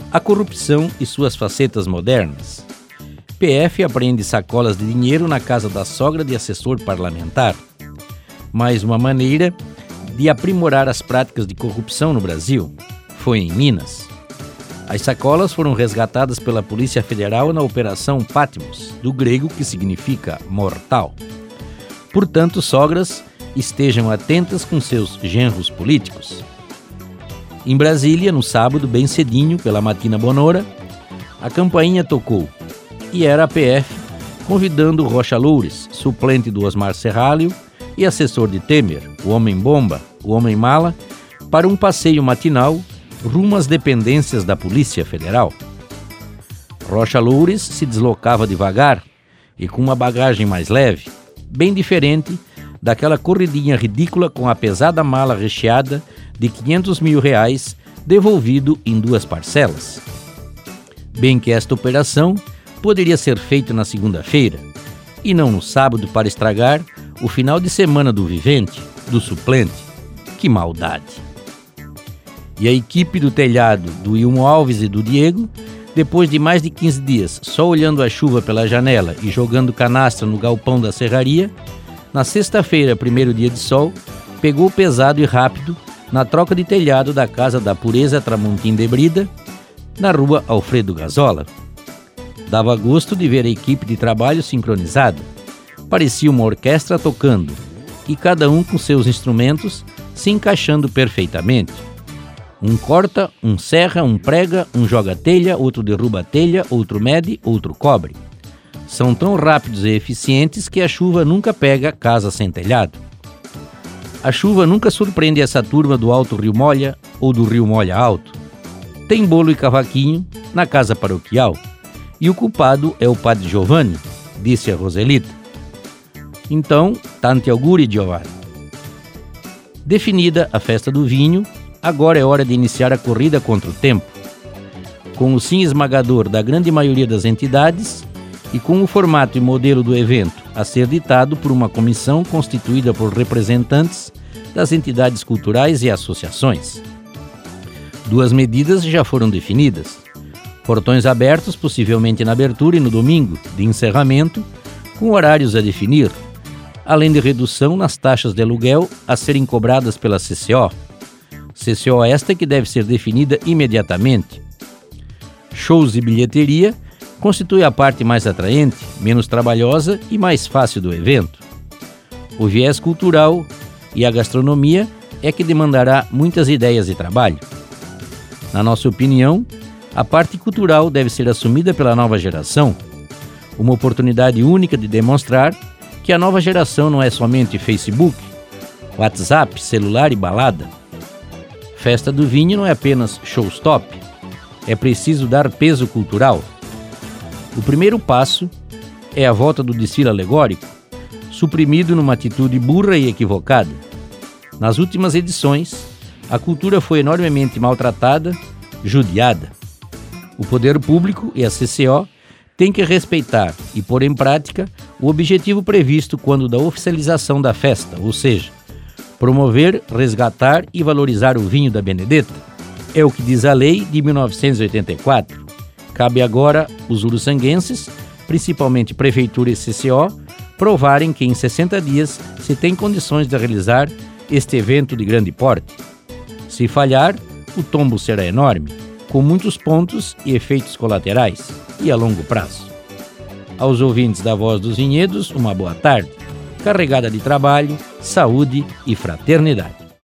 A corrupção e suas facetas modernas. PF apreende sacolas de dinheiro na casa da sogra de assessor parlamentar. Mais uma maneira de aprimorar as práticas de corrupção no Brasil foi em Minas. As sacolas foram resgatadas pela Polícia Federal na Operação Patmos, do grego que significa mortal. Portanto, sogras, estejam atentas com seus genros políticos. Em Brasília, no sábado, bem cedinho, pela Matina Bonora, a campainha tocou e era a PF convidando Rocha Loures, suplente do Osmar Serralho e assessor de Temer, o homem-bomba, o homem-mala, para um passeio matinal rumo às dependências da Polícia Federal. Rocha Loures se deslocava devagar e com uma bagagem mais leve, bem diferente daquela corridinha ridícula com a pesada mala recheada de R$500 mil devolvido em 2 parcelas. Bem que esta operação poderia ser feita na segunda-feira e não no sábado para estragar o final de semana do vivente, do suplente. Que maldade! E a equipe do telhado do Ilmo Alves e do Diego, depois de mais de 15 dias só olhando a chuva pela janela e jogando canastra no galpão da serraria, na sexta-feira, primeiro dia de sol, pegou pesado e rápido na troca de telhado da casa da Pureza Tramontim de Brida, na rua Alfredo Gazola. Dava gosto de ver a equipe de trabalho sincronizada. Parecia uma orquestra tocando, e cada um com seus instrumentos se encaixando perfeitamente. Um corta, um serra, um prega, um joga telha, outro derruba telha, outro mede, outro cobre. São tão rápidos e eficientes que a chuva nunca pega casa sem telhado. A chuva nunca surpreende essa turma do Alto Rio Molha ou do Rio Molha Alto. Tem bolo e cavaquinho na casa paroquial. E o culpado é o padre Giovanni, disse a Roselita. Então, tanti auguri, Giovanni. Definida a festa do vinho, agora é hora de iniciar a corrida contra o tempo. Com o sim esmagador da grande maioria das entidades e com o formato e modelo do evento a ser ditado por uma comissão constituída por representantes das entidades culturais e associações. 2 medidas já foram definidas. Portões abertos, possivelmente na abertura e no domingo de encerramento, com horários a definir, além de redução nas taxas de aluguel a serem cobradas pela CCO. CCO esta que deve ser definida imediatamente. Shows e bilheteria constitui a parte mais atraente, menos trabalhosa e mais fácil do evento. O viés cultural e a gastronomia é que demandará muitas ideias e trabalho. Na nossa opinião, a parte cultural deve ser assumida pela nova geração, uma oportunidade única de demonstrar que a nova geração não é somente Facebook, WhatsApp, celular e balada. Festa do Vinho não é apenas showstop, é preciso dar peso cultural. O primeiro passo é a volta do desfile alegórico, suprimido numa atitude burra e equivocada. Nas últimas edições, a cultura foi enormemente maltratada, judiada. O poder público e a CCO têm que respeitar e pôr em prática o objetivo previsto quando da oficialização da festa, ou seja, promover, resgatar e valorizar o vinho da Benedetta. É o que diz a lei de 1984. Cabe agora os uruçanguenses, principalmente Prefeitura e CCO, provarem que em 60 dias se tem condições de realizar este evento de grande porte. Se falhar, o tombo será enorme, com muitos pontos e efeitos colaterais, e a longo prazo. Aos ouvintes da Voz dos Vinhedos, uma boa tarde, carregada de trabalho, saúde e fraternidade.